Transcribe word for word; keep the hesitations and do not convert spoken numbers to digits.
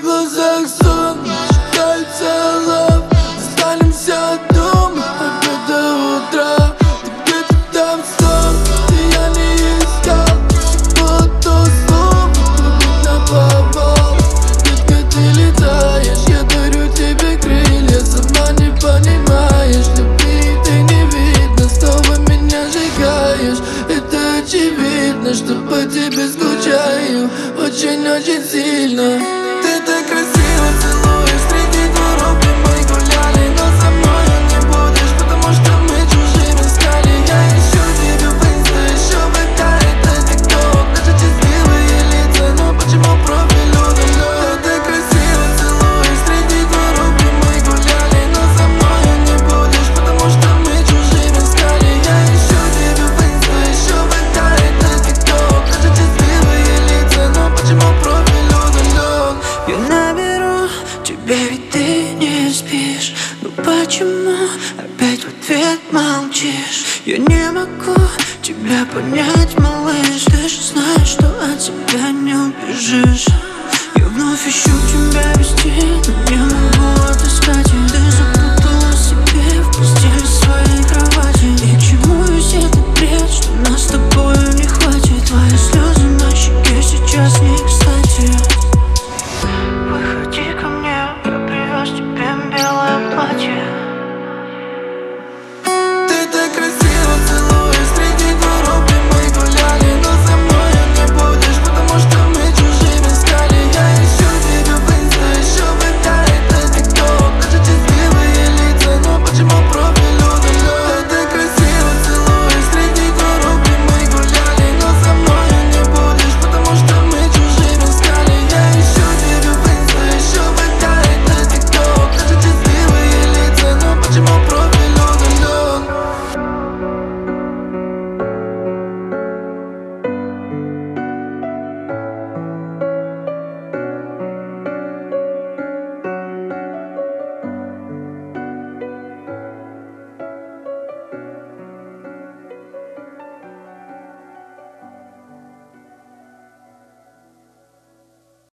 глазах сон, считается лав. Останемся дома опять до утра. Ты где-то там сон, где я не искал. Было то слово, трубит на повал. Детка, ты летаешь, я дарю тебе крылья. Сама не понимаешь, любви ты не видно. Снова меня сжигаешь, это очевидно, что по тебе скучаю очень-очень сильно. Ты так красиво целуешь, среди дорог мы гуляли, но со мной не будешь, потому что мы чужими стали. Я ищу тебя в инста, еще в ВК, это тикток. Даже счастливые лица, но почему профиль удален? Ты так красиво целуешь, среди дорог мы гуляли, но со мной не будешь, потому что мы чужими стали. Я ищу тебя в инста, еще в ВК, это тикток. Даже счастливые лица, но почему профиль удален? Я наберу тебя, ведь ты не спишь. Но почему опять в ответ молчишь? Я не могу тебя понять, малыш.